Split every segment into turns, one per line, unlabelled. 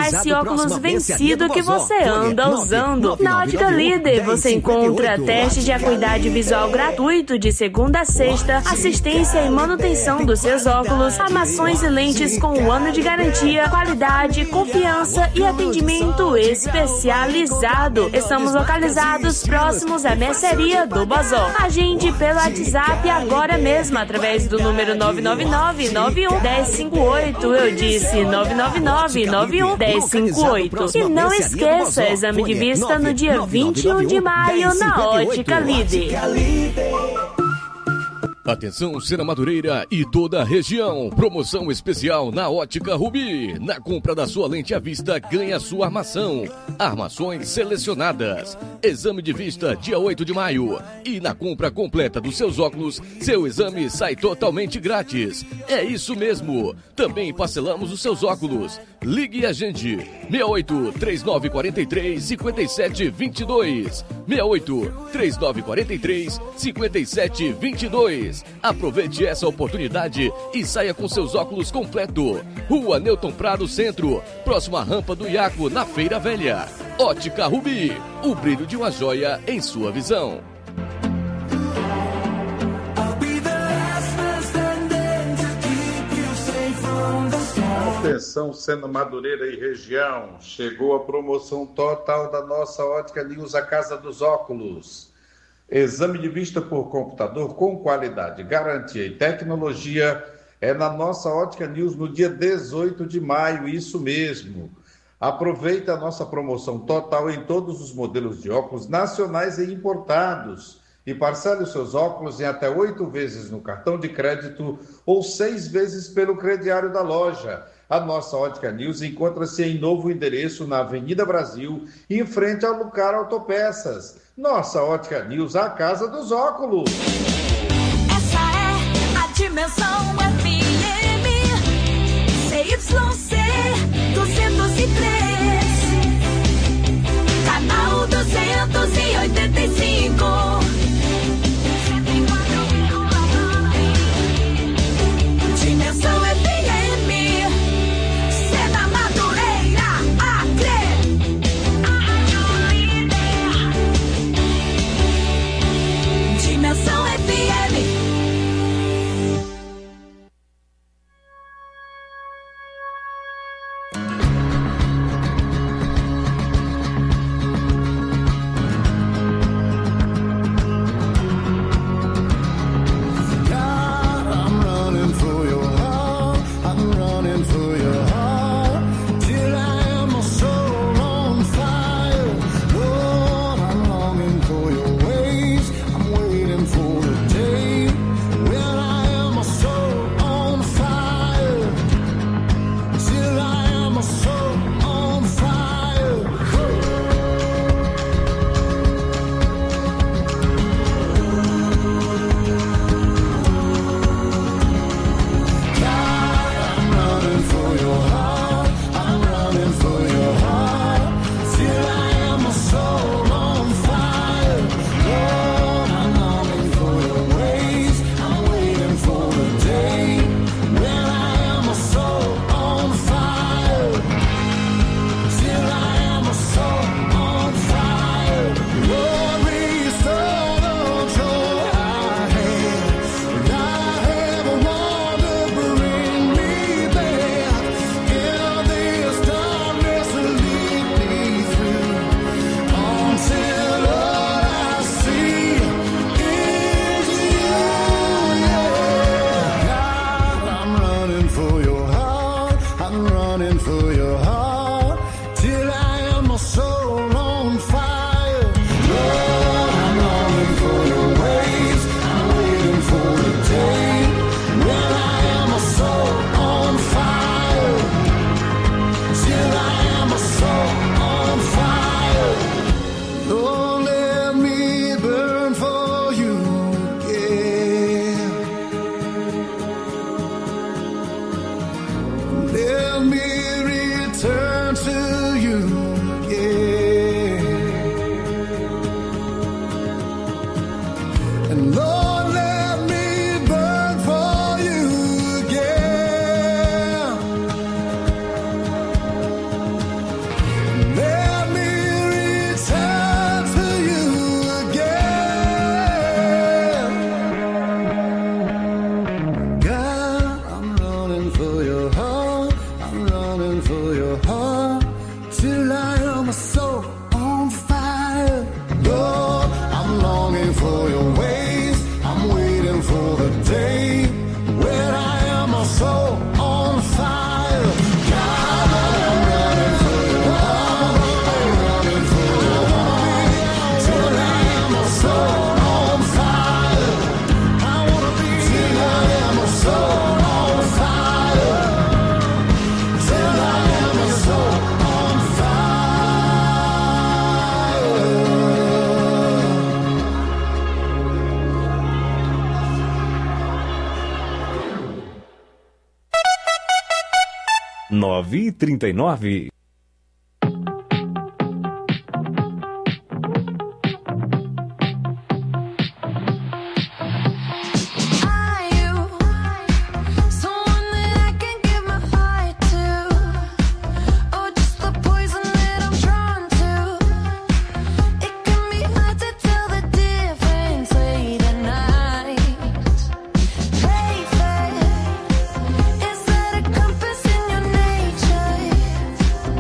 esse óculos vencido que você anda usando. Na Ótica Líder, você encontra teste de acuidade visual gratuito de segunda a sexta, assistência e manutenção dos seus óculos, armações e lentes com 1 ano de garantia, qualidade, confiança e atendimento especializado. Estamos localizados próximos à mercearia do Bozó. Agende pelo WhatsApp agora mesmo, através do número 999-91-1058. Eu disse 999-91-1058. E não esqueça, exame de vista no dia 21 de maio na Ótica Líder.
Atenção, Sena Madureira e toda a região. Promoção especial na Ótica Rubi. Na compra da sua lente à vista, ganha sua armação. Armações selecionadas. Exame de vista dia 8 de maio. E na compra completa dos seus óculos, seu exame sai totalmente grátis. É isso mesmo. Também parcelamos os seus óculos. Ligue e agende. 68 3943 5722. 68 3943 5722. Aproveite essa oportunidade e saia com seus óculos completo. Rua Newton Prado Centro, próximo à rampa do Iaco, na Feira Velha. Ótica Rubi, o brilho de uma joia em sua visão.
Atenção, Sena Madureira e região. Chegou a promoção total da nossa Ótica News, a Casa dos Óculos. Exame de vista por computador com qualidade, garantia e tecnologia é na nossa Ótica News no dia 18 de maio, isso mesmo. Aproveite a nossa promoção total em todos os modelos de óculos nacionais e importados e parcele os seus óculos em até 8 vezes no cartão de crédito ou 6 vezes pelo crediário da loja. A nossa Ótica News encontra-se em novo endereço na Avenida Brasil, em frente ao Lucar Autopeças. Nossa Ótica News, a casa dos óculos.
Essa é a Dimensão FM, CYC 203, canal 285. Dimensão FM, Sena Madureira, Acre. Dimensão FM.
your heart till I am so on fire. Lord, I'm longing for your ways. I'm waiting for the day where I am so on fire. God, I'm running for your heart. I'm running for your heart till I am so on fire. I wanna be till I am so on fire. Till I am so on
fire. 9h39.
Is that a compass in your nature?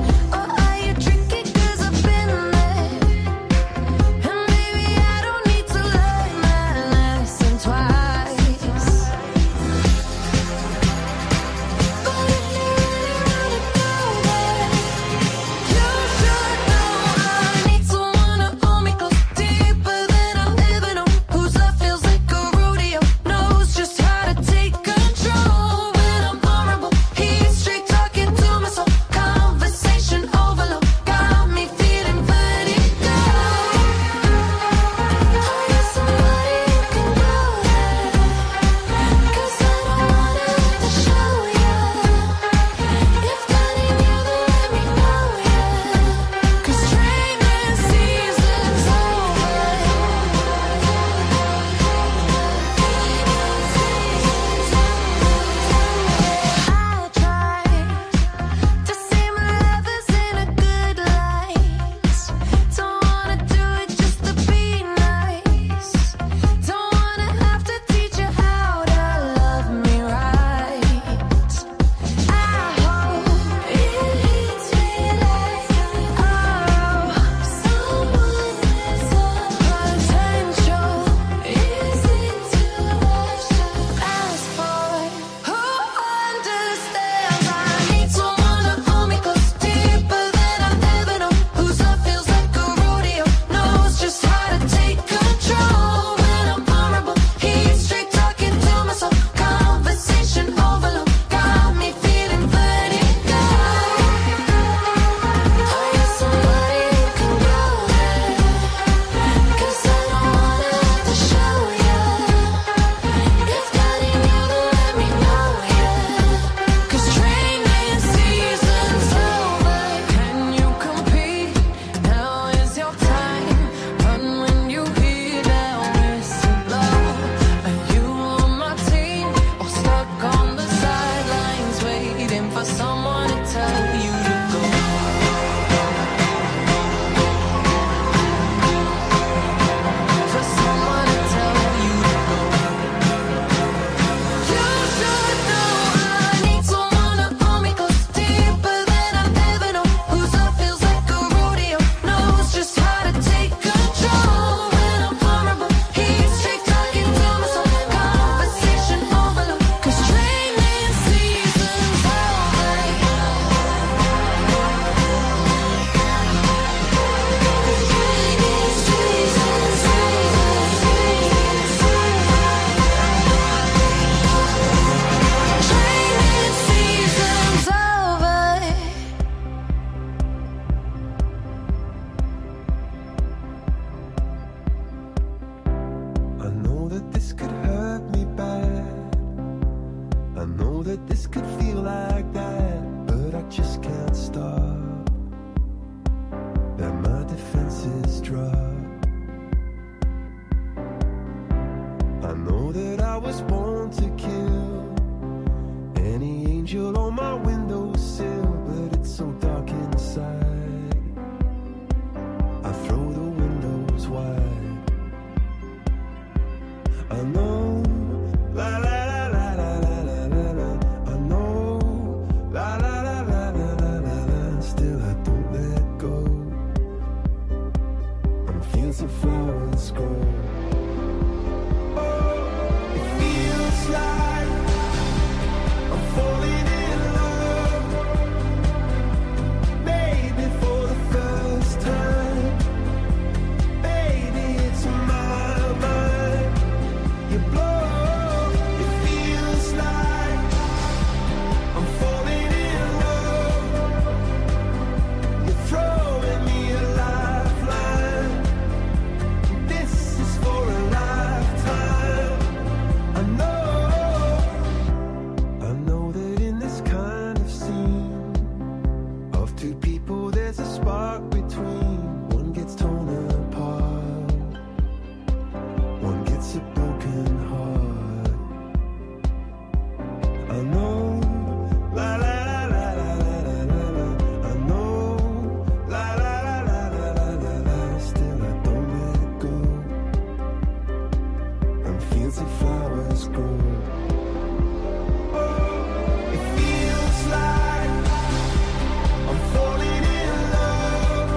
fancy flowers grow. It feels like I'm falling in love, maybe for the first time. Baby, it's my mind. You blow. It feels like I'm falling in love. You're throwing me a lifeline. This is for a lifetime. I know that in this kind of scene of two people there's a spark between. One gets torn apart, one gets a broken heart. I know, la la la la la la la la. I know, la la la la la la la la. Still I don't let it go, and fancy flowers grow. It feels like I'm falling in love,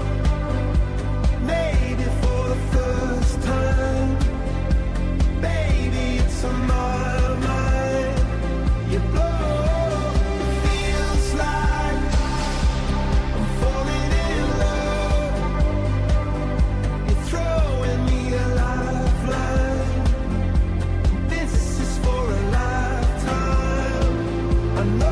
maybe for the first time. Baby, it's on my mind. You blow. It feels like I'm falling in love. You're throwing me a lifeline. This is for a lifetime. I know.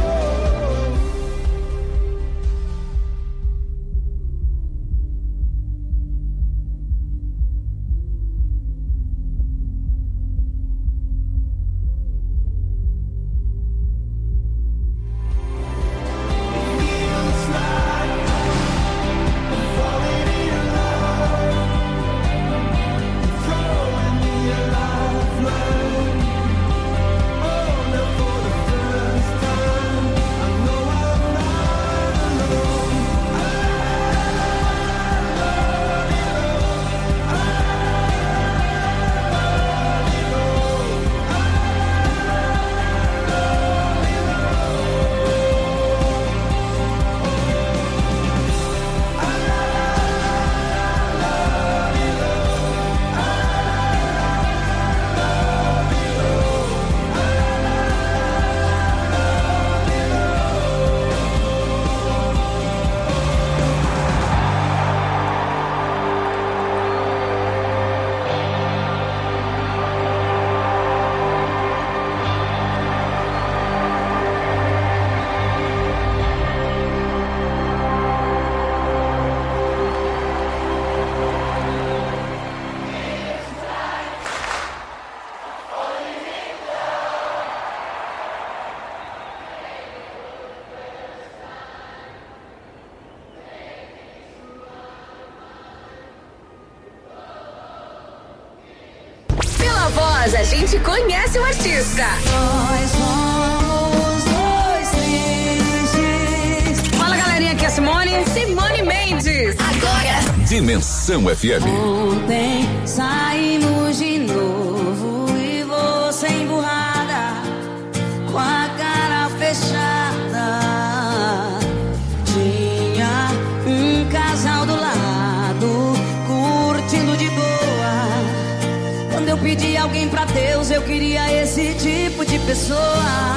Feels like I'm falling in love. You're throwing me a lifeline. Oh, now for the first time, I know I'm not alone.
Pela voz, a gente conhece o artista.
Nós somos dois tristes.
Fala, galerinha, aqui é a Simone Mendes.
Agora.
Dimensão FM.
Ontem saímos de novo e você emburrada, com a cara fechada. Tinha um casal do lado, curtindo de boa. Quando eu pedi alguém pra Deus, eu queria esse tipo de pessoa.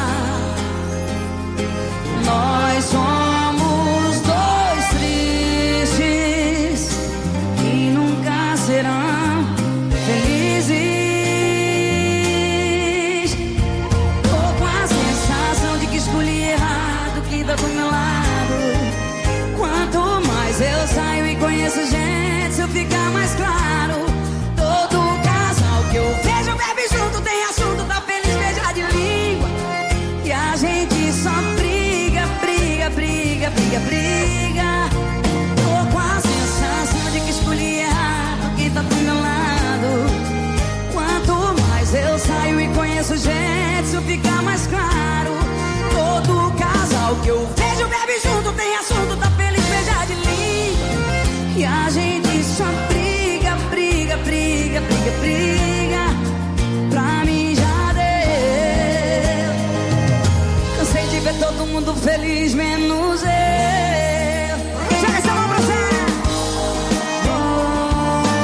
Nós somos dois tristes que nunca serão felizes. Tô com a sensação de que escolhi errado quem tá do meu lado. Quanto mais eu saio e conheço gente, se eu ficar mais claro. Todo casal que eu vejo bebe junto, tem assunto, tá feliz, beija de língua. E a gente só briga, briga, briga, briga, briga. Tô com a sensação de que escolhi errado quem tá do meu lado. Quanto mais eu saio e conheço gente, isso fica mais claro. Todo casal que eu vejo bebe junto, tem assunto, tá feliz, beija de língua. E a gente só briga, briga, briga, briga, briga. Pra mim já deu. Cansei de ver todo mundo feliz, menos eu. Joga essa mão pra você. Oh,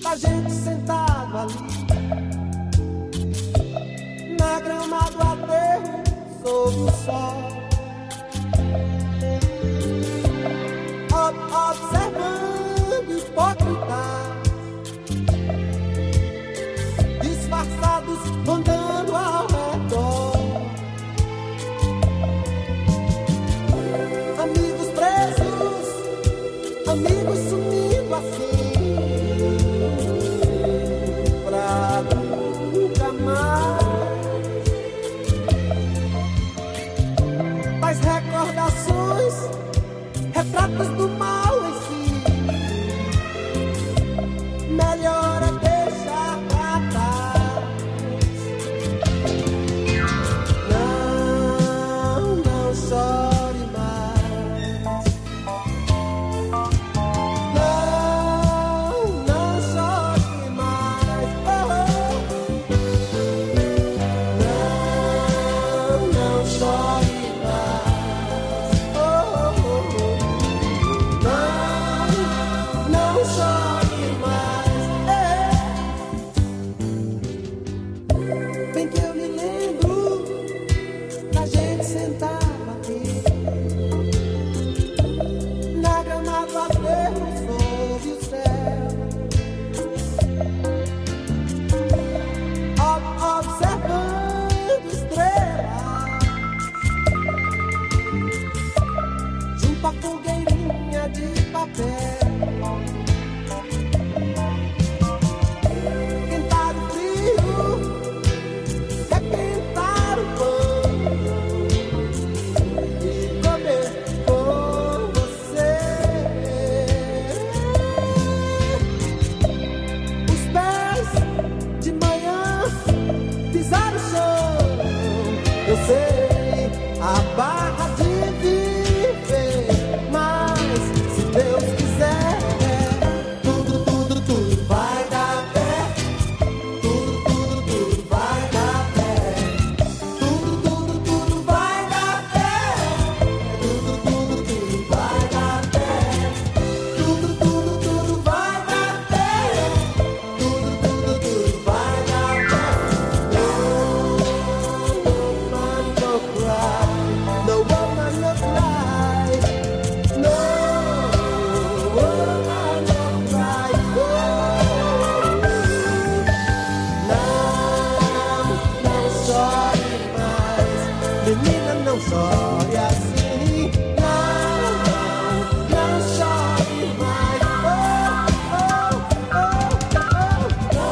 a gente sentado ali na grama do aterro sob o sol, observando hipócritas disfarçados rondando ao redor, amigos presos, amigos sumindo assim pra nunca mais. Tais recordações, retratos do mal em si, melhor é deixar pra trás. Não chore mais. Não chore mais. Não chore mais. Não chore mais. Bem que eu me lembro da gente sentada aqui na grama do aterro sob o céu, observando estrelas junto à fogueirinha de papel. Quentar o frio, requentar o pão e comer com você. Os pés de manhã pisar o chão, eu sei a barra de viver, mas se Deus quiser, tudo vai dar pé. Tudo vai dar pé. Tudo vai dar pé. Tudo vai dar pé. Tudo vai dar pé. Tudo vai dar pé. No woman no cry. No woman no cry. Não chore mais, menina, não chore assim. Não chore mais. No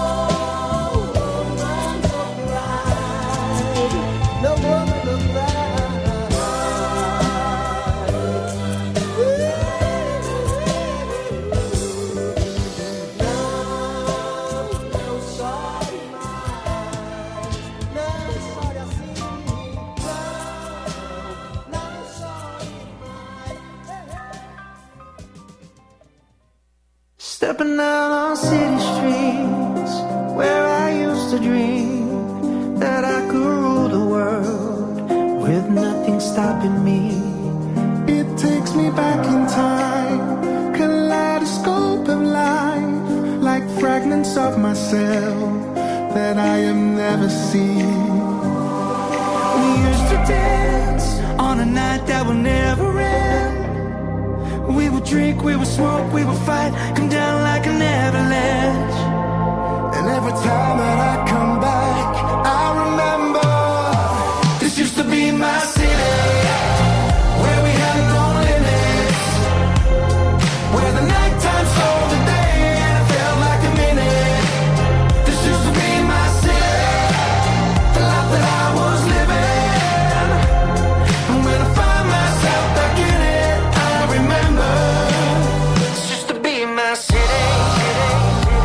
woman no cry. No woman no Não chore mais. Não chore assim. Não chore mais.
Stepping out on city streets where I used to dream that I could rule the world with nothing stopping me.
It takes me back in time, kaleidoscope of life, like fragments of myself that I have never seen.
We used to dance on a night that will never end. We would drink, we would smoke, we would fight, come down like an avalanche.
And every time that I come back, I remember
This used to be my city, where we had no limits, where the nighttime stole the day and it felt like a minute. This used to be my city, the life that I was living. And when I find myself back in it, I remember this used to be my city.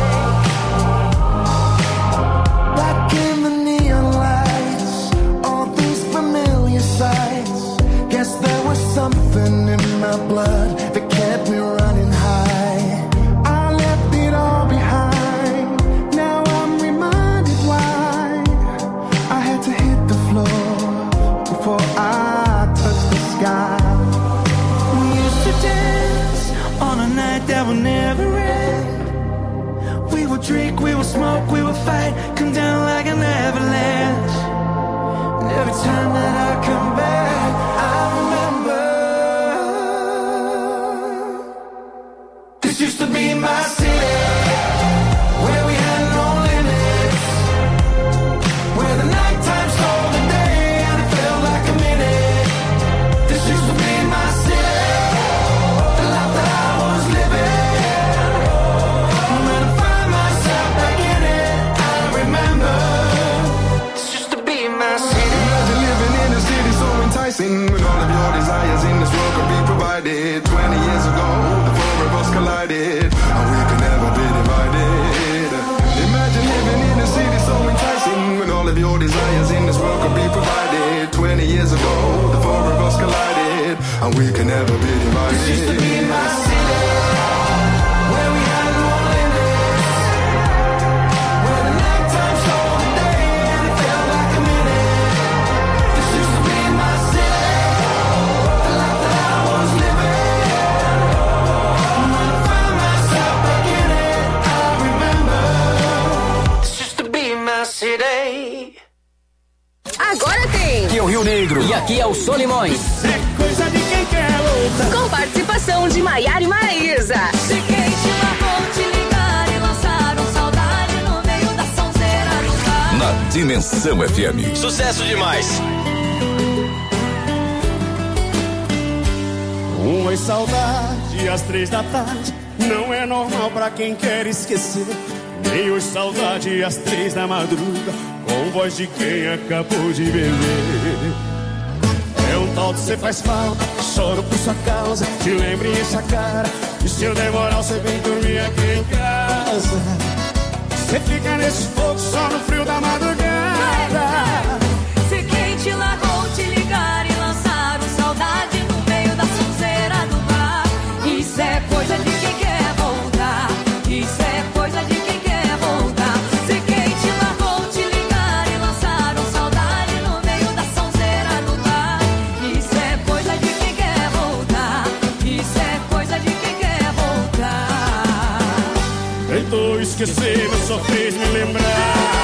We will drink, we will smoke, we will fight, come down like an avalanche. And every time that I come back, I remember this used to be my city, where we had no limits, where the nighttime stole the day and it felt like a minute. This used to be my city, the life that I was living. When I find myself back in it, I remember this used to be my city. Imagine living in a city so enticing, with all of your desires in this world could be provided. 20 years ago, the four of us collided, and we could never be divided. Imagine living in a city so enticing, when all of your desires in this world could be provided. 20 years ago, the four of us collided, and we could never be divided. This used to be my city, where we had no limits, where the nighttime stole the day and it felt like a minute. This used to be my city, the life that I was living. When I find myself back in it, I remember this used to be my city.
Agora tem
Aqui é o Rio Negro e aqui é o Solimões.
É coisa de quem quer luta.
com participação de Maiara e Maraísa.
Se quem te largou te ligar e lançaram saudade no meio da sonzeira do bar.
Na Dimensão FM.
Sucesso demais.
Oi, saudade, às 3 da tarde. Não é normal pra quem quer esquecer. Nem hoje saudade, às 3 da madruga, com voz de quem acabou de beber. É um tal de cê faz falta, choro por sua causa. Te lembro e enche a cara, e se eu demorar você vem dormir aqui em casa. Cê fica nesse fogo só no frio da madrugada.
Se quem te largou te ligar e lançaram saudade no meio da sonzeira do bar. Isso é coisa de quem quer voltar. Isso é coisa de quem quer voltar. Se quem te largou te ligar e lançaram saudade no meio da sonzeira do bar. Isso é coisa de quem quer voltar. Isso é coisa de quem quer voltar.
Tentou esquecer, mas só fez me lembrar.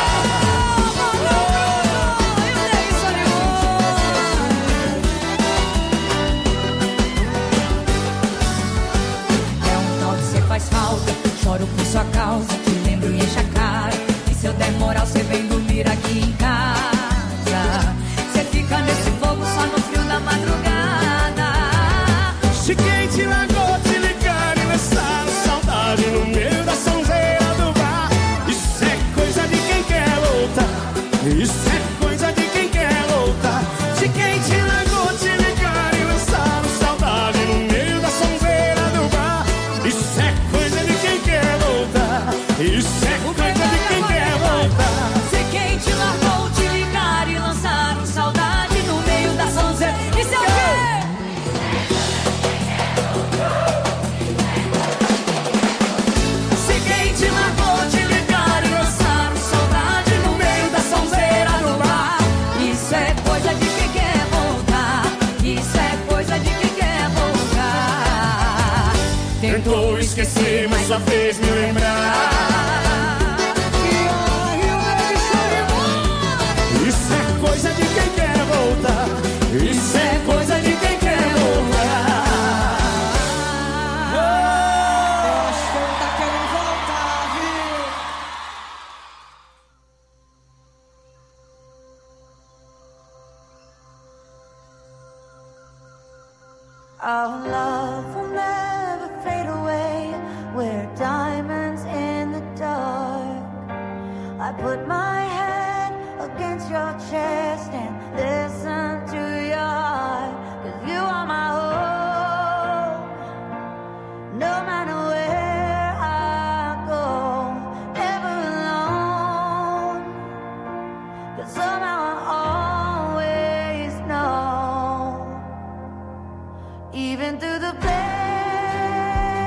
Faz falta, choro por sua causa, te lembro e enche a cara. E se eu der moral, cê vem dormir aqui em casa. Cê fica nesse fogo só no frio da madrugada.
Se quem te largou te ligar e lançar saudade no meio da sonzeira do bar. Isso é coisa de quem quer lutar. Isso é coisa de quem quer lutar. Se quem te largou te ligar e lançar saudade no meio da sonzeira do bar. Isso é coisa de quem quer voltar. Isso é coisa de quem quer voltar.
Se quem te largou te ligar e lançar saudade no meio da sonzeira. Isso é o quê? Se quem te largou te ligar e lançar saudade no meio da sonzeira do bar. Isso é coisa de quem quer voltar. Isso é coisa de quem quer voltar.
Tentou esquecer, mas só fez me lembrar. Isso é coisa de quem quer voltar. Isso é coisa de quem quer voltar.
Eu acho que ele tá querendo voltar, viu?
Our love will never fade away. We're diamonds in the dark. I put my head against your chest and listen to your heart. 'Cause you are my hope. No matter where I go, never alone. 'Cause somehow I always know. Even through the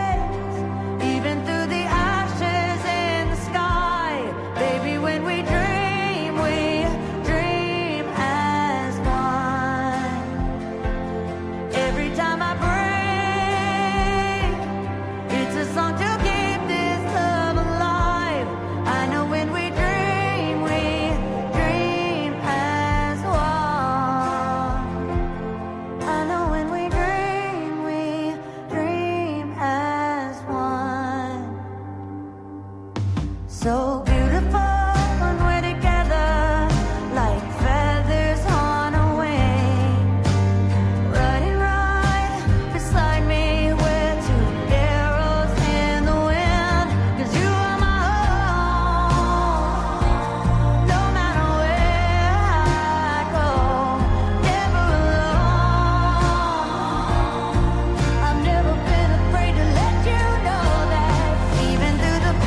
flames, even through the ashes in the sky, baby, when we dream So beautiful when we're together, like feathers on a wing. Running right beside me with two arrows in the wind. 'Cause you are my home, no matter where I go, never alone. I've never been afraid to let you know that even through the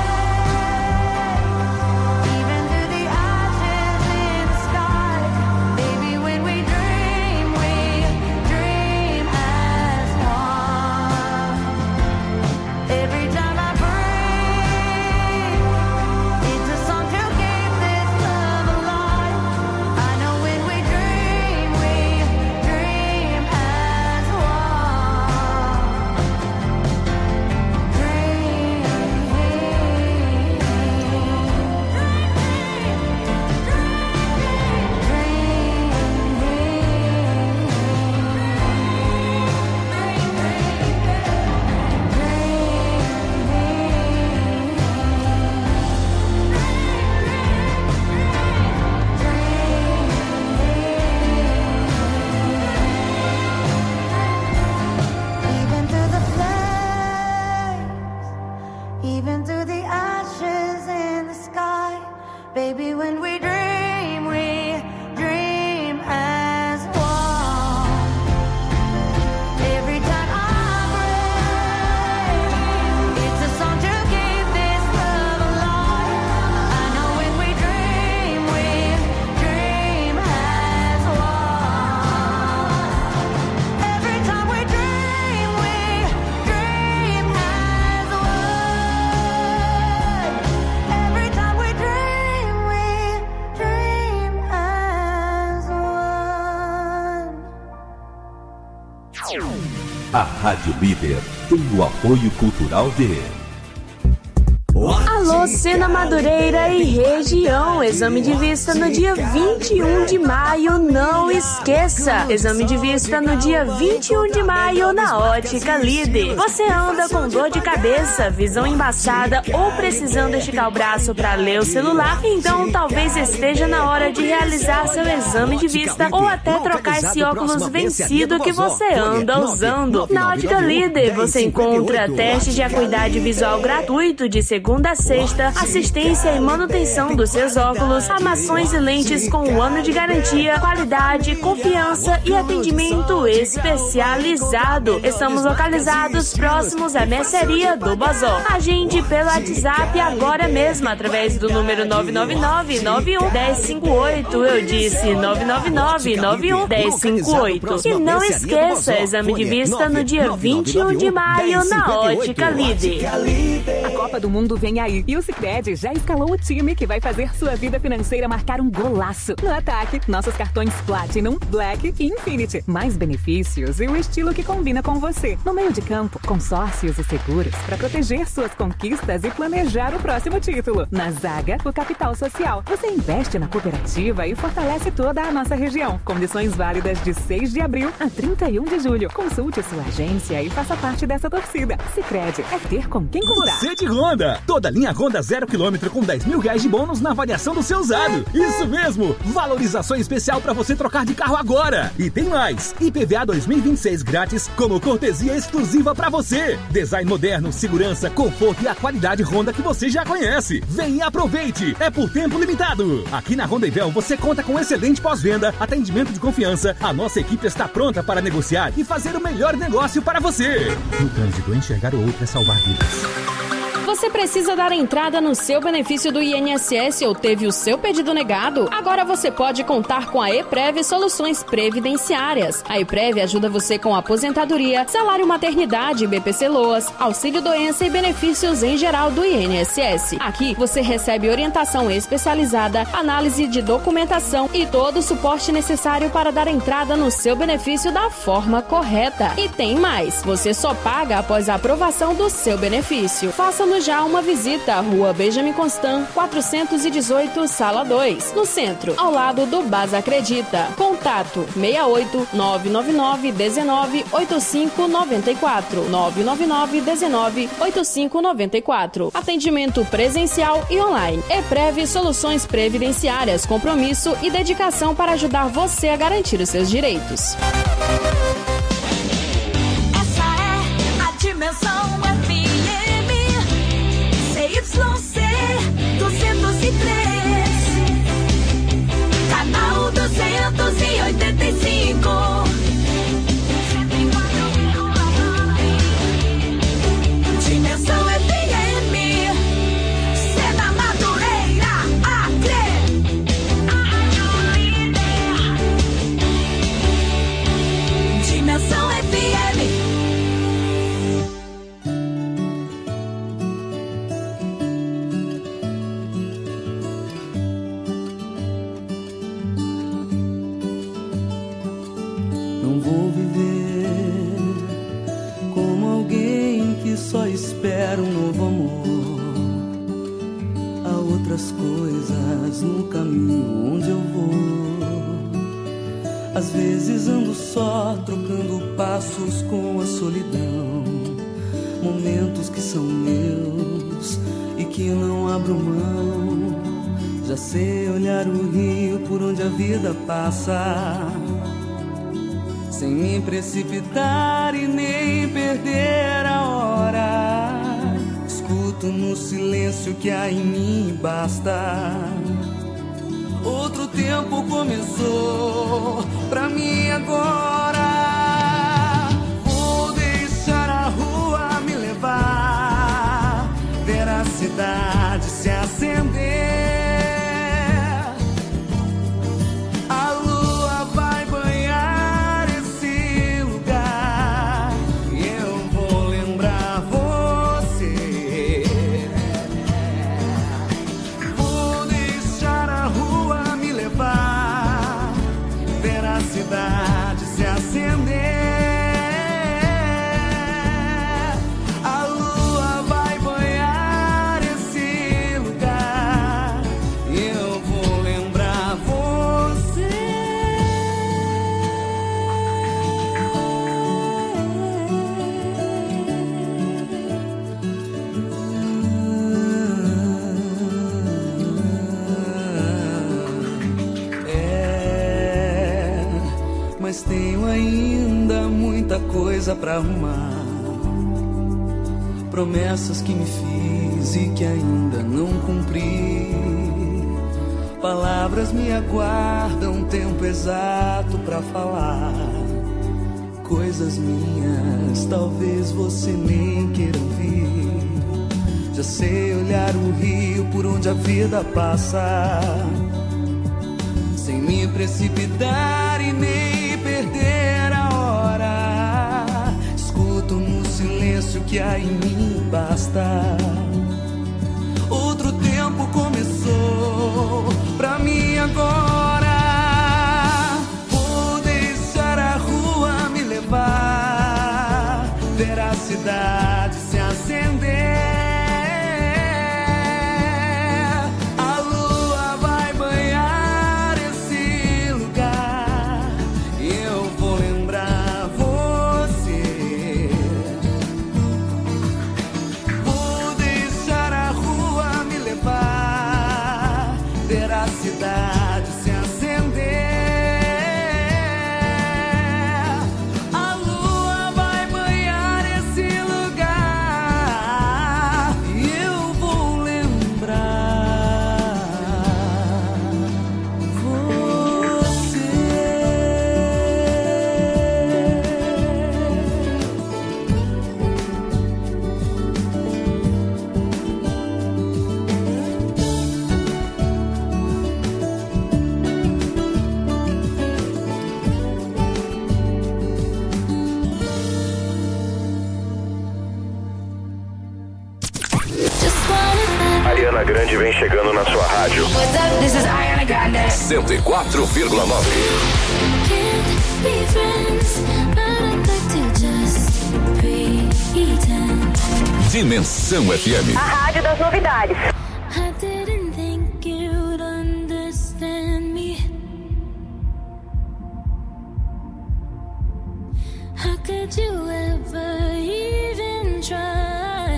even through the ashes in the sky, baby, when we dream as one. Every time I break, it's a song to keep this love alive. I know when we dream as one. Every time we dream as one. Every time we dream as one.
A Rádio Líder tem o apoio cultural de...
Alô, Sena Madureira e região. Exame de vista no dia 21 de maio, não esqueça. Exame de vista no dia 21 de maio na Ótica Líder. Você anda com dor de cabeça, visão embaçada ou precisando esticar o braço para ler o celular? Então talvez esteja na hora de realizar seu exame de vista ou até trocar esse óculos vencido que você anda usando. Na Ótica Líder você encontra teste de acuidade visual gratuito de segunda a sexta, assistência e manutenção dos seus óculos, armações e lentes com 1 ano de garantia, qualidade, confiança e atendimento especializado. Estamos localizados próximos à mercearia do Bazó. Agende pelo WhatsApp agora mesmo através do número 999-91-1058. Eu disse 999-91-1058. E não esqueça, exame de vista no dia 21 de maio na Ótica Líder.
A Copa do Mundo vem aí e o Sicredi já escalou o time que vai fazer sua vida financeira marcar um golaço. No ataque, nossos cartões Platinum, Black e Infinity. Mais benefícios e o estilo que combina com você. No meio de campo, consórcios e seguros para proteger suas conquistas e planejar o próximo título. Na zaga, o capital social. Você investe na cooperativa e fortalece toda a nossa região. Condições válidas de 6 de abril a 31 de julho. Consulte sua agência e faça parte dessa torcida. Sicredi é ter com quem contar.
Você de Honda! Toda linha Honda 0 km com 10 mil reais de bônus na avaliação do seu usado. Isso mesmo! Valorização especial para você trocar de carro agora. E tem mais! IPVA 2026 grátis como cortesia exclusiva para você. Design moderno, segurança, conforto e a qualidade Honda que você já conhece. Vem e aproveite! É por tempo limitado. Aqui na Honda Ivel você conta com excelente pós-venda, atendimento de confiança. A nossa equipe está pronta para negociar e fazer o melhor negócio para você. No trânsito, enxergar o outro é salvar vidas.
Você precisa dar entrada no seu benefício do INSS ou teve o seu pedido negado? Agora você pode contar com a EPREV Soluções Previdenciárias. A EPREV ajuda você com aposentadoria, salário maternidade, BPC-LOAS, auxílio-doença e benefícios em geral do INSS. Aqui você recebe orientação especializada, análise de documentação e todo o suporte necessário para dar entrada no seu benefício da forma correta. E tem mais, você só paga após a aprovação do seu benefício. Faça-no já já uma visita à Rua Benjamin Constant, 418, Sala 2, no centro, ao lado do Basa Acredita. Contato 68 999 19 8594 999 19 8594. Atendimento presencial e online. EPREV Soluções Previdenciárias, compromisso e dedicação para ajudar você a garantir os seus direitos.
Essa é a Dimensão FM CYC 203, canal 285. Dimensão FM, Cena Madureira, Acre. Dimensão FM.
Não vou viver como alguém que só espera um novo amor. Há outras coisas no caminho onde eu vou. Às vezes ando só, trocando passos com a solidão. Momentos que são meus e que não abro mão. Já sei olhar o rio por onde a vida passa, sem me precipitar e nem perder a hora. Escuto no silêncio que há em mim e basta. Outro tempo começou pra mim agora. Vou deixar a rua me levar, ver a cidade se acender. A lua vai banhar esse lugar e eu vou lembrar você. Vou deixar a rua me levar, ver a cidade se acender. A lua vai banhar esse lugar e eu vou lembrar você. É, mas tenho ainda muita coisa pra arrumar. Promessas que me fiz e que ainda não cumpri. Palavras me aguardam tempo exato pra falar. Coisas minhas, talvez você nem queira ouvir. Já sei olhar o rio por onde a vida passa, sem me precipitar e nem perder a hora. Escuto no silêncio que há em mim basta. Outro tempo começou pra mim agora. Vou deixar a rua me levar, ver a cidade se acender. A lua vai banhar esse lugar e eu vou lembrar você. Vou deixar a rua me levar, ver a cidade se acender. A lua vai banhar esse lugar e eu vou lembrar você.
Ariana Grande vem chegando na sua rádio.
What's up? This is Ariana Grande.
104,9.
Be friends, but I'd like to just pretend.
Dimensão FM.
A rádio das novidades.
I didn't think you'd understand me. How could you ever even try?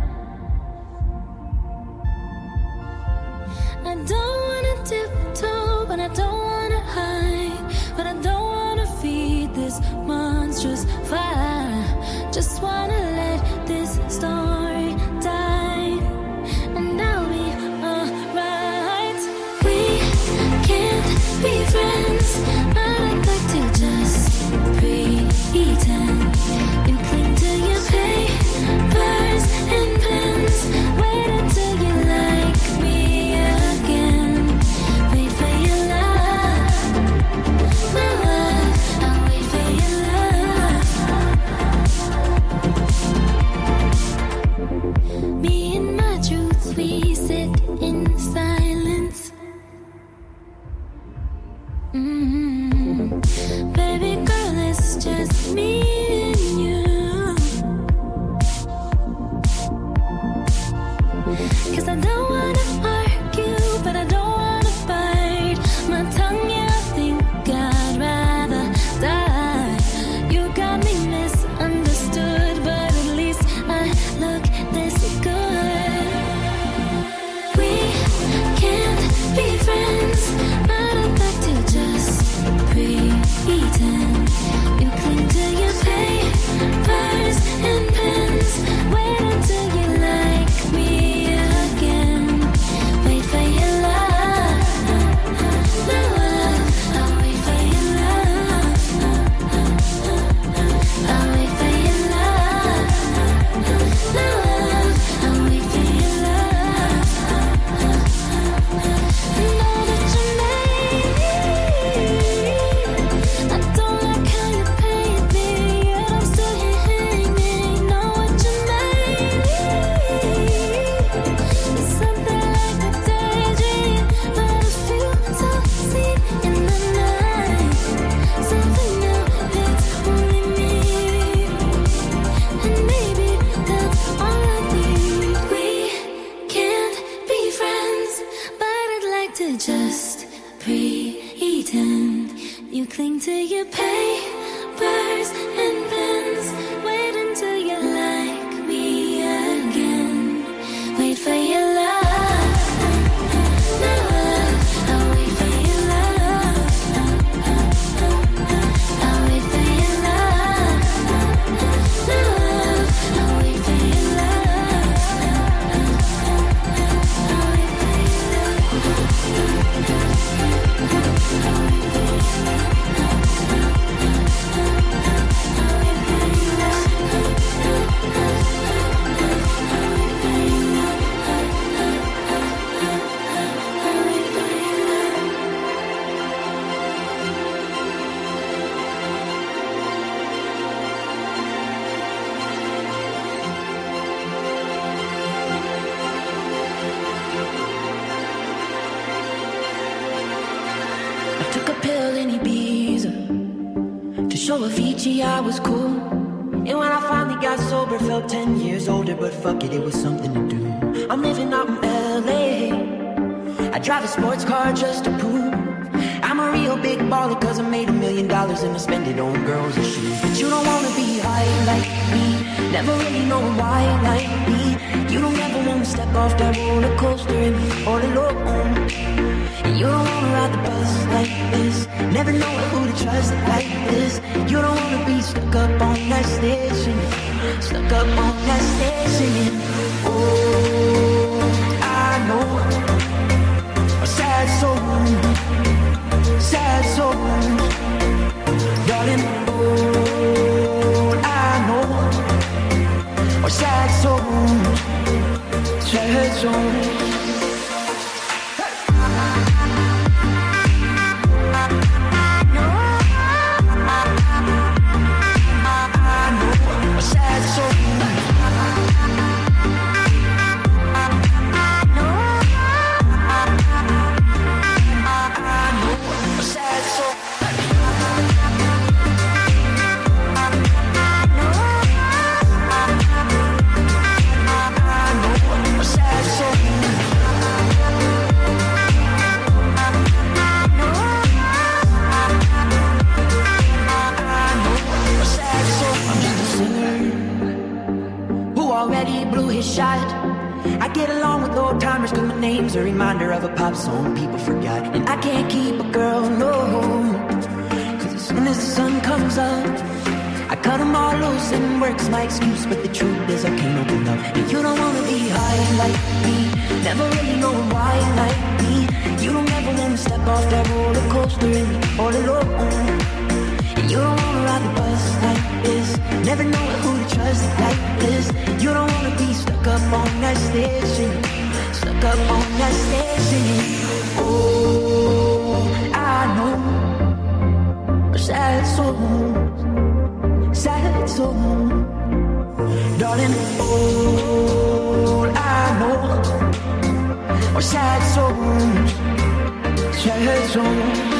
I don't wanna tiptoe, but I don't wanna hide. But I don't wanna feed this monstrous fire. Just wanna let this story die, and I'll be alright. We can't be friends, I'd like to just pretend. You cling to your papers and pens. Wait until you like me again. Wait for your love, my love. I'll wait for your love. Me and my truth, we sit in silence. Baby girl, it's just me and you. 'Cause I don't wanna argue, but I don't wanna bite my tongue. Yeah, I think I'd rather die. You got me misunderstood, but at least I look this good. We can't be friends, but I'd like to just pretend. You cling to your papers and pens. Wait until you like me again. Wait for your love, my love. I'll wait for your love. I'll wait for your love, my love. I'll wait for your love. Know that you made me. I don't like how you paint me, yet I'm still here hanging. Know what you made me. It's something like a daydream, but I feel so seen in the night. Something new that's only me, and maybe that's all I need. We can't be friends, but I'd like to just pretend. You cling to your papers and pens. Wait until you like me again. Wait for your love, my love. I'll wait for your love. I'll wait for your love, my love. I'll wait for your love. I'll wait for your
I took a pill in Ibiza to show Avicii I was cool. And when I finally got sober, felt 10 years older. But fuck it, it was something to do. I'm living out in LA. I drive a sports car just to prove I'm a real big baller, 'cause I made $1 million and I spend it on girls and shoes. But you don't wanna be high like me, never really know why like me. You don't ever wanna step off that roller coaster and be all alone. And you don't wanna ride the bus like this, never know who to trust like this. You don't wanna be stuck up on that station, stuck up on that station. Oh, I know a sad soul, sad soul, darling. Oh, I know a sad soul, sad soul. name's a reminder of a pop song people forgot. And I can't keep a girl, no. Cause as soon as the sun comes up, I cut them all loose and work's my excuse. But the truth is I can't open up. And you don't wanna be high like me, never really know why like me. You don't ever wanna step off that roller coaster and be all alone. And you don't wanna ride the bus like this, never know who to trust like this. You don't wanna be stuck up on that station, stuck up on that station. Oh, I know sad songs, sad songs, darling. All I know are sad songs, sad songs.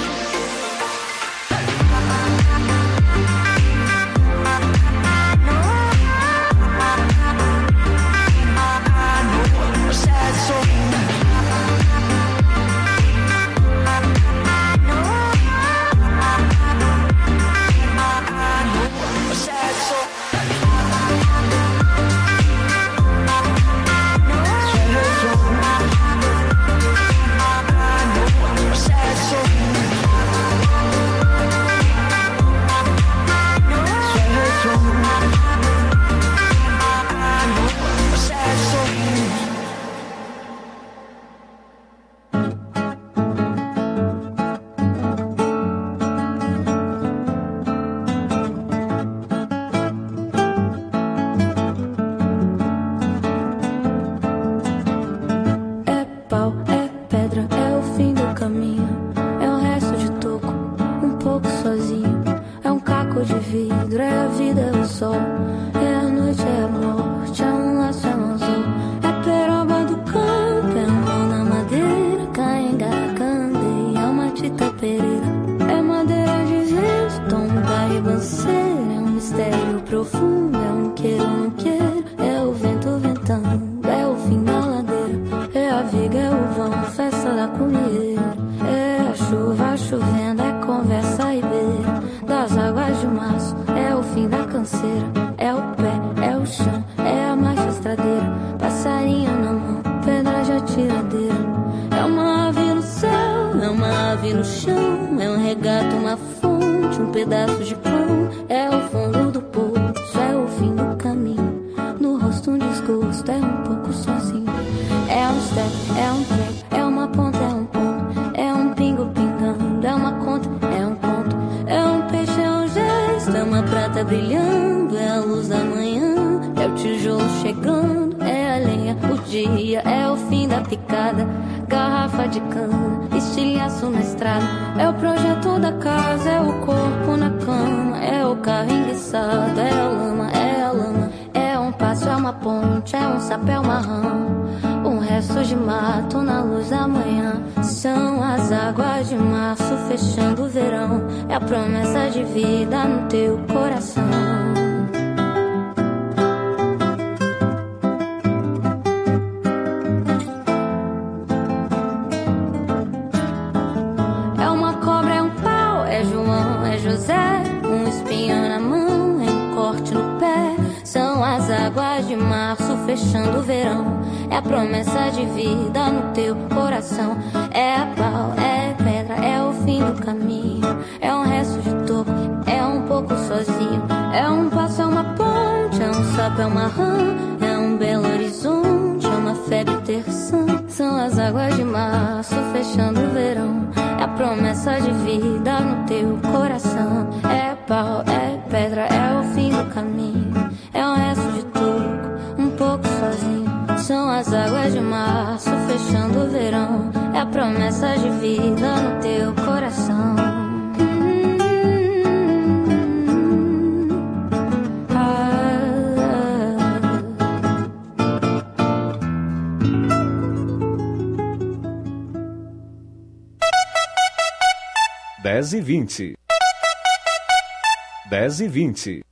Promessa de vida no teu coração. É uma cobra, é um pau, é João, é José, um espinho na mão, é um corte no pé. São as águas de março fechando o verão. É a promessa de vida no teu coração. É a pau, é pedra, é o fim do caminho. É um resto de toco, é um pouco sozinho. É um passo, é uma ponte, é um sapo, é uma rã. É um belo horizonte, é uma febre terçã. São as águas de março fechando o verão. É a promessa de vida no teu coração. É pau, é pedra, é o fim do caminho. É um resto de toco, um pouco sozinho. São as águas de março fechando o verão. É a promessa de vida no teu coração.
Dez e 20. 10h20.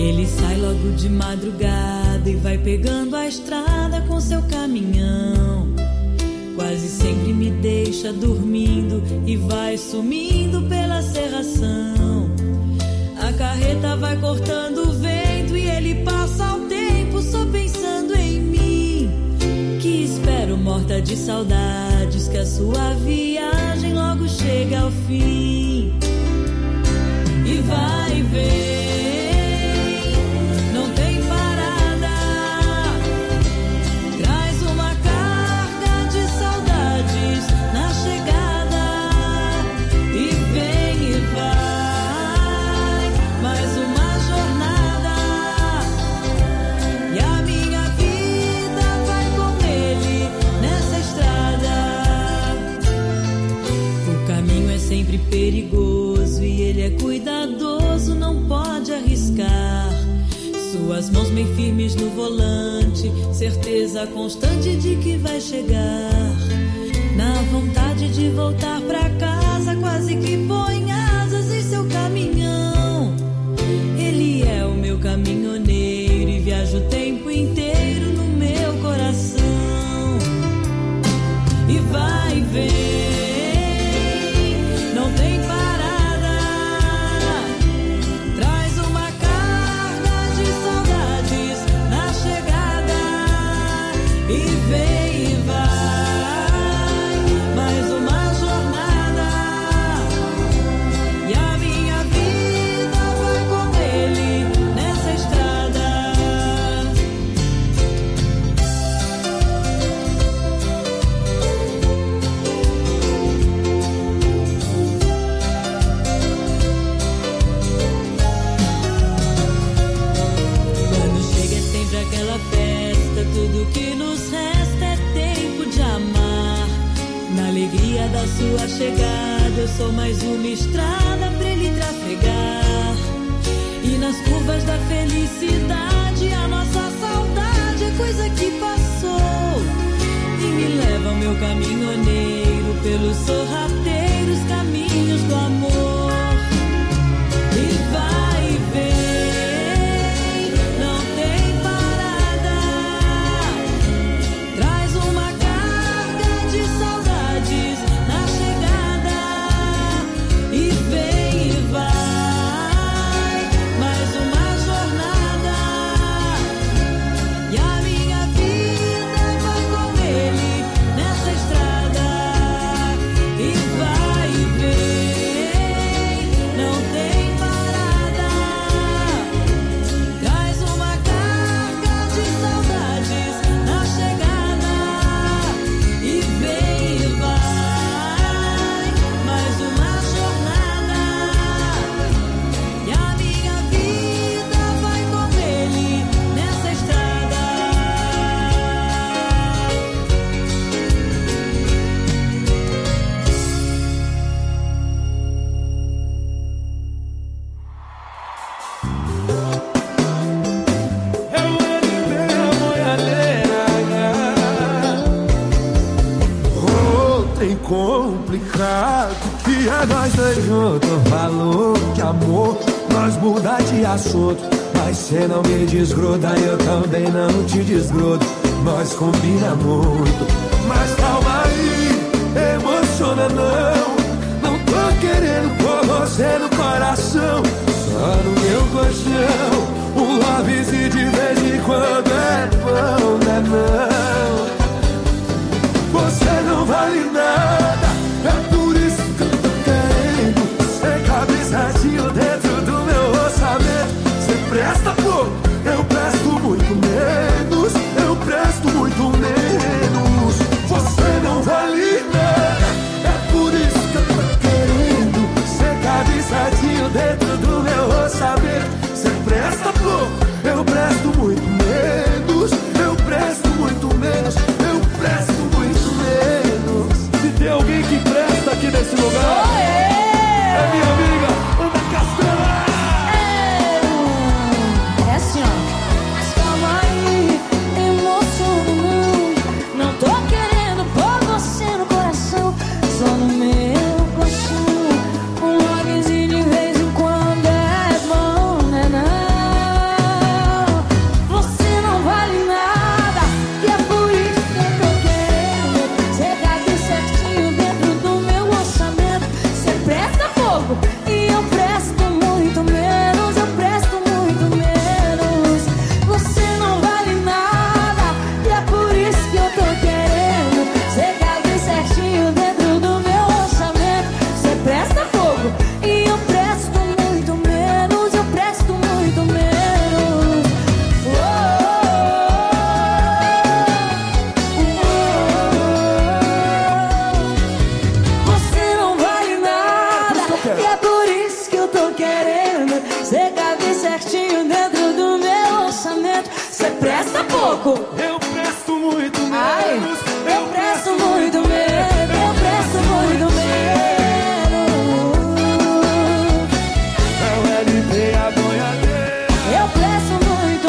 Ele sai logo de madrugada e vai pegando a estrada com seu caminhão. Quase sempre me deixa dormindo e vai sumindo pela serração. A carreta vai cortando o vento e ele passa o tempo só pensando em mim. Que espero morta de saudades que a sua viagem logo chega ao fim. E vai ver. Perigoso e ele é cuidadoso, não pode arriscar. Suas mãos bem firmes no volante, certeza constante de que vai chegar. Na vontade de voltar pra casa, quase que põe asas em seu caminhão. Ele é o meu caminhoneiro e viaja o tempo inteiro no meu coração. E vai ver. Da sua chegada eu sou mais uma estrada pra ele trafegar. E nas curvas da felicidade a nossa saudade é coisa que passou. E me leva ao meu caminhoneiro pelos sorrateiros caminhos do amor. E vai ver, não tem parada. Traz uma carga de saudades na chegada. E vem e vai, mais uma jornada. E a minha vida vai com ele nessa estrada. E vai e vem, não tem parada. Traz uma carga de saudades na chegada. E vem e vai, mais uma jornada. E a minha vida vai com ele nessa estrada.
Oh, tem complicado que é nós dois juntos. Falou que amor, nós mudar de assunto. Mas cê não me desgruda, eu também não te desgrudo. Nós combina muito. Mas calma aí, emociona não. Não tô querendo pôr você no coração, só no meu colchão. Um lovezinho de vez em quando é bom, né não? Você não vale nada, é por isso que eu tô querendo ser cabeçadinho dentro do meu orçamento. Você presta pouco, eu presto muito menos. Eu presto muito menos. Você não vale nada, é por isso que eu tô querendo ser cabeçadinho dentro do meu orçamento. Você presta pouco, eu presto muito menos. Eu presto muito menos. Eu presto muito menos. Se tem alguém que presta aqui nesse lugar, é minha amiga Ana Castela.
É assim, ó. Mas calma aí, emociono não. Não tô querendo pôr você no coração, só no meu colchão. Um lovezinho de vez em quando é bom, né não? louco.
Eu presto muito menos.
Ai, eu presto muito menos. Eu presto muito menos.
Não é de ter a boiadeira.
Eu presto muito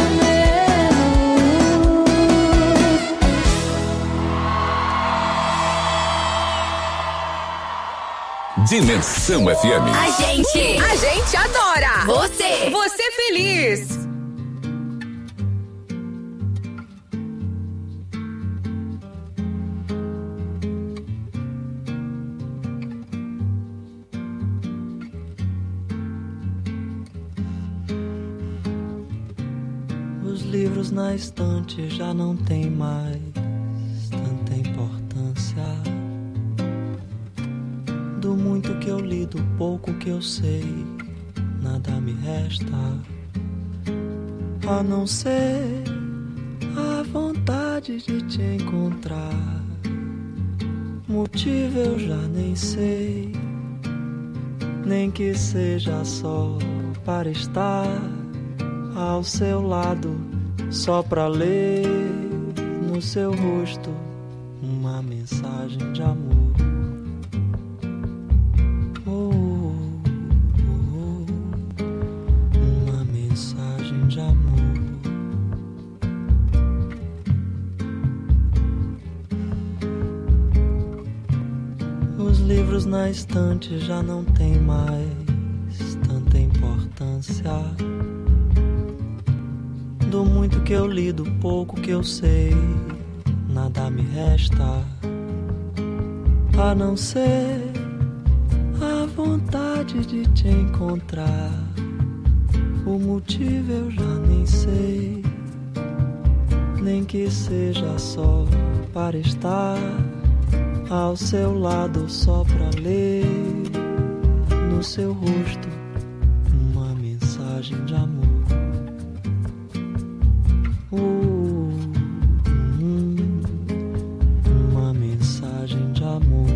menos.
Dimensão FM.
A gente adora. Você feliz.
Os livros na estante já não tem mais tanta importância. Do muito que eu li, do pouco que eu sei, nada me resta a não ser a vontade de te encontrar. Motivo eu já nem sei, nem que seja só para estar ao seu lado, só pra ler no seu rosto uma mensagem de amor. Uma mensagem de amor. Os livros na estante já não tem mais tanta importância. Do muito que eu li, do pouco que eu sei, nada me resta a não ser a vontade de te encontrar. O motivo eu já nem sei, nem que seja só para estar ao seu lado, só pra ler no seu rosto uma mensagem de amor. Uma mensagem de amor.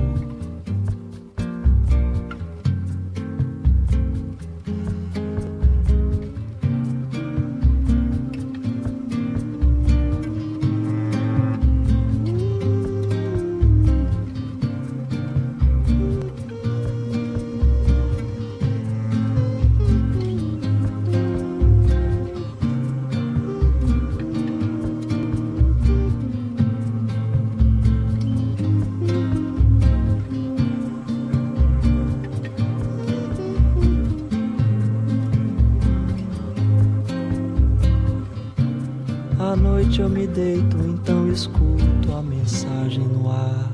À noite eu me deito, então escuto a mensagem no ar.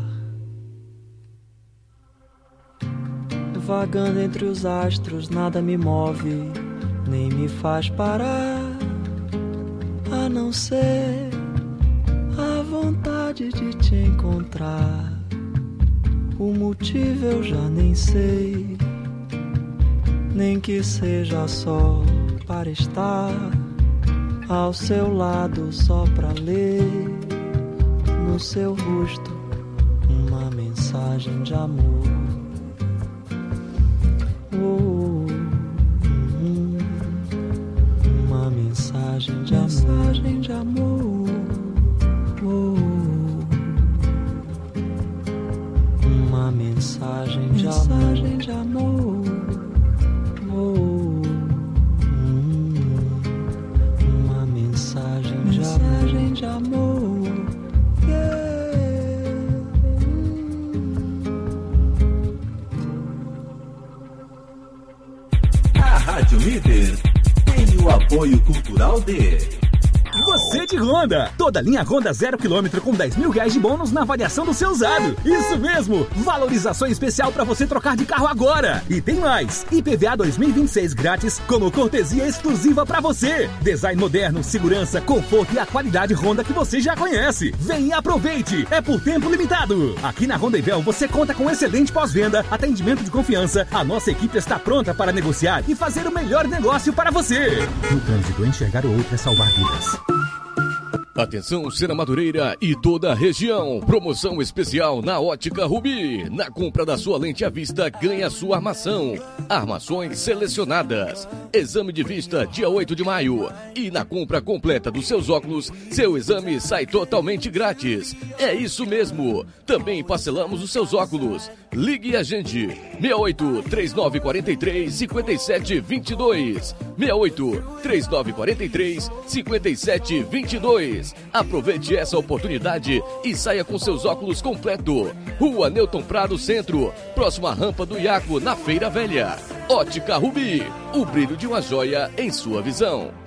Vagando entre os astros, nada me move, nem me faz parar, a não ser a vontade de te encontrar. O motivo eu já nem sei, nem que seja só para estar ao seu lado, só pra ler no seu rosto uma mensagem de amor. Uma mensagem de amor. Mensagem de amor. Uma mensagem de amor. Mensagem de amor. Mensagem de amor.
A Rádio Líder tem o apoio cultural de...
Você de Honda! Toda linha Honda 0 km com 10 mil reais de bônus na avaliação do seu usado. Isso mesmo! Valorização especial para você trocar de carro agora. E tem mais! IPVA 2026 grátis como cortesia exclusiva para você. Design moderno, segurança, conforto e a qualidade Honda que você já conhece. Vem e aproveite! É por tempo limitado. Aqui na Honda Ivel você conta com excelente pós-venda, atendimento de confiança. A nossa equipe está pronta para negociar e fazer o melhor negócio para você. No trânsito, enxergar o outro é salvar vidas.
Atenção, Sena Madureira e toda a região. Promoção especial na Ótica Rubi. Na compra da sua lente à vista, ganha sua armação. Armações selecionadas. Exame de vista dia 8 de maio. E na compra completa dos seus óculos, seu exame sai totalmente grátis. É isso mesmo. Também parcelamos os seus óculos. Ligue e agende. 68 3943 5722. 68 3943 5722. Aproveite essa oportunidade e saia com seus óculos completo. Rua Newton Prado Centro, próxima rampa do Iaco, na Feira Velha. Ótica Rubi, o brilho de uma joia em sua visão.